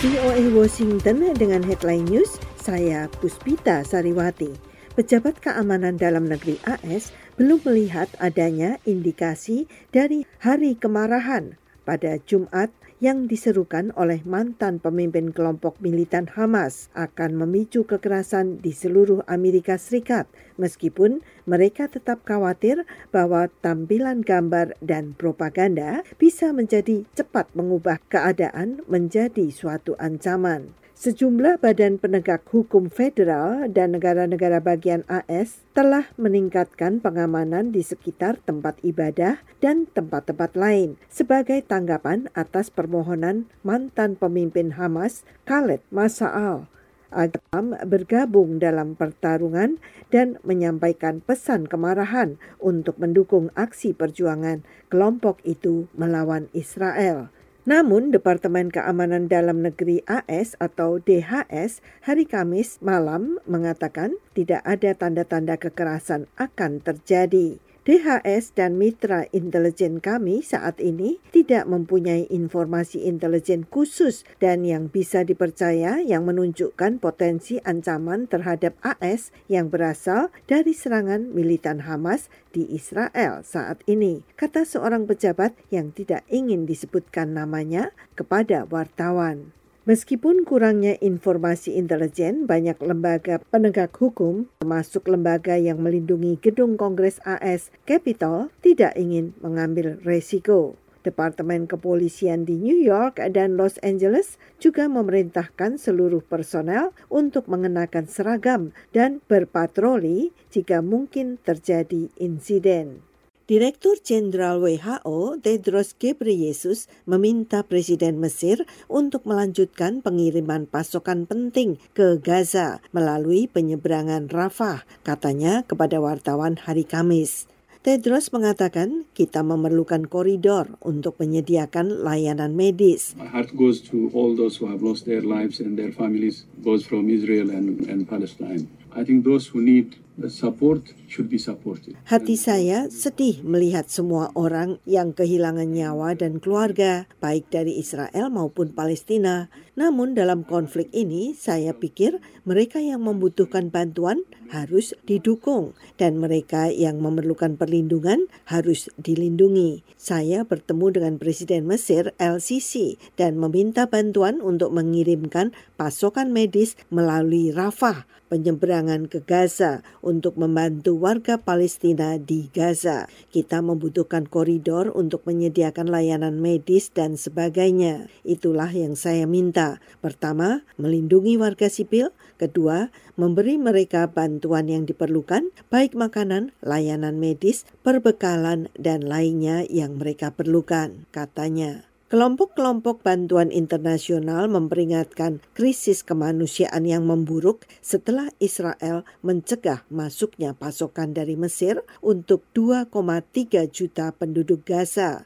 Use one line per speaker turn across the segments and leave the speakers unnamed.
VOA Washington dengan headline news, saya Puspita Sariwati. Pejabat keamanan dalam negeri AS belum melihat adanya indikasi dari hari kemarahan pada Jumat yang diserukan oleh mantan pemimpin kelompok militan Hamas akan memicu kekerasan di seluruh Amerika Serikat, meskipun mereka tetap khawatir bahwa tampilan gambar dan propaganda bisa menjadi cepat mengubah keadaan menjadi suatu ancaman. Sejumlah badan penegak hukum federal dan negara-negara bagian AS telah meningkatkan pengamanan di sekitar tempat ibadah dan tempat-tempat lain sebagai tanggapan atas permohonan mantan pemimpin Hamas Khaled Mas'aal agar bergabung dalam pertarungan dan menyampaikan pesan kemarahan untuk mendukung aksi perjuangan kelompok itu melawan Israel. Namun, Departemen Keamanan Dalam Negeri AS atau DHS hari Kamis malam mengatakan tidak ada tanda-tanda kekerasan akan terjadi. DHS dan mitra intelijen kami saat ini tidak mempunyai informasi intelijen khusus dan yang bisa dipercaya yang menunjukkan potensi ancaman terhadap AS yang berasal dari serangan militan Hamas di Israel saat ini, kata seorang pejabat yang tidak ingin disebutkan namanya kepada wartawan. Meskipun kurangnya informasi intelijen, banyak lembaga penegak hukum, termasuk lembaga yang melindungi gedung Kongres AS, Capitol, tidak ingin mengambil resiko. Departemen Kepolisian di New York dan Los Angeles juga memerintahkan seluruh personel untuk mengenakan seragam dan berpatroli jika mungkin terjadi insiden. Direktur Jenderal WHO Tedros Ghebreyesus meminta Presiden Mesir untuk melanjutkan pengiriman pasokan penting ke Gaza melalui penyeberangan Rafah, katanya kepada wartawan hari Kamis. Tedros mengatakan kita memerlukan koridor untuk menyediakan layanan medis.
My heart goes to all those who have lost their lives and their families, both from Israel and Palestine. I think those who need support should be supported.
Hati saya sedih melihat semua orang yang kehilangan nyawa dan keluarga, baik dari Israel maupun Palestina. Namun dalam konflik ini, saya pikir mereka yang membutuhkan bantuan harus didukung dan mereka yang memerlukan perlindungan harus dilindungi. Saya bertemu dengan Presiden Mesir El-Sisi dan meminta bantuan untuk mengirimkan pasokan medis melalui Rafah, penyeberangan ke Gaza untuk membantu warga Palestina di Gaza. Kita membutuhkan koridor untuk menyediakan layanan medis dan sebagainya. Itulah yang saya minta. Pertama, melindungi warga sipil. Kedua, memberi mereka bantuan yang diperlukan, baik makanan, layanan medis, perbekalan, dan lainnya yang mereka perlukan, katanya. Kelompok-kelompok bantuan internasional memperingatkan krisis kemanusiaan yang memburuk setelah Israel mencegah masuknya pasokan dari Mesir untuk 2,3 juta penduduk Gaza.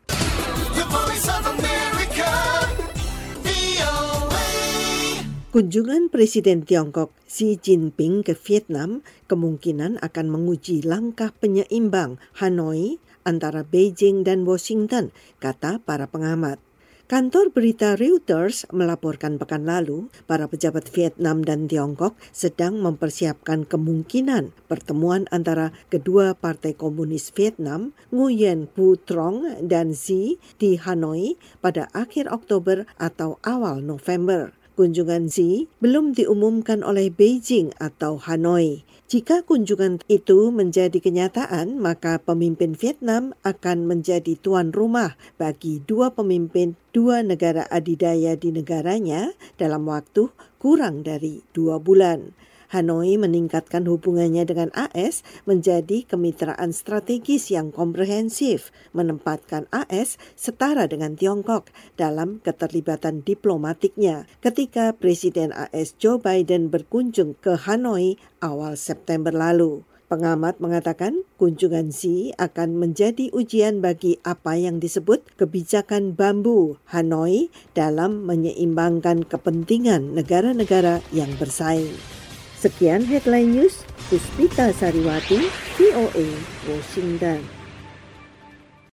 Kunjungan Presiden Tiongkok Xi Jinping ke Vietnam kemungkinan akan menguji langkah penyeimbang Hanoi antara Beijing dan Washington, kata para pengamat. Kantor berita Reuters melaporkan pekan lalu, para pejabat Vietnam dan Tiongkok sedang mempersiapkan kemungkinan pertemuan antara kedua partai komunis Vietnam, Nguyen Phu Trong dan Xi di Hanoi pada akhir Oktober atau awal November. Kunjungan Xi belum diumumkan oleh Beijing atau Hanoi. Jika kunjungan itu menjadi kenyataan, maka pemimpin Vietnam akan menjadi tuan rumah bagi dua pemimpin dua negara adidaya di negaranya dalam waktu kurang dari 2 bulan. Hanoi meningkatkan hubungannya dengan AS menjadi kemitraan strategis yang komprehensif, menempatkan AS setara dengan Tiongkok dalam keterlibatan diplomatiknya ketika Presiden AS Joe Biden berkunjung ke Hanoi awal September lalu. Pengamat mengatakan kunjungan Xi akan menjadi ujian bagi apa yang disebut kebijakan bambu Hanoi dalam menyeimbangkan kepentingan negara-negara yang bersaing. Sekian headline news, Puspita Sariwati, VOA, Washington.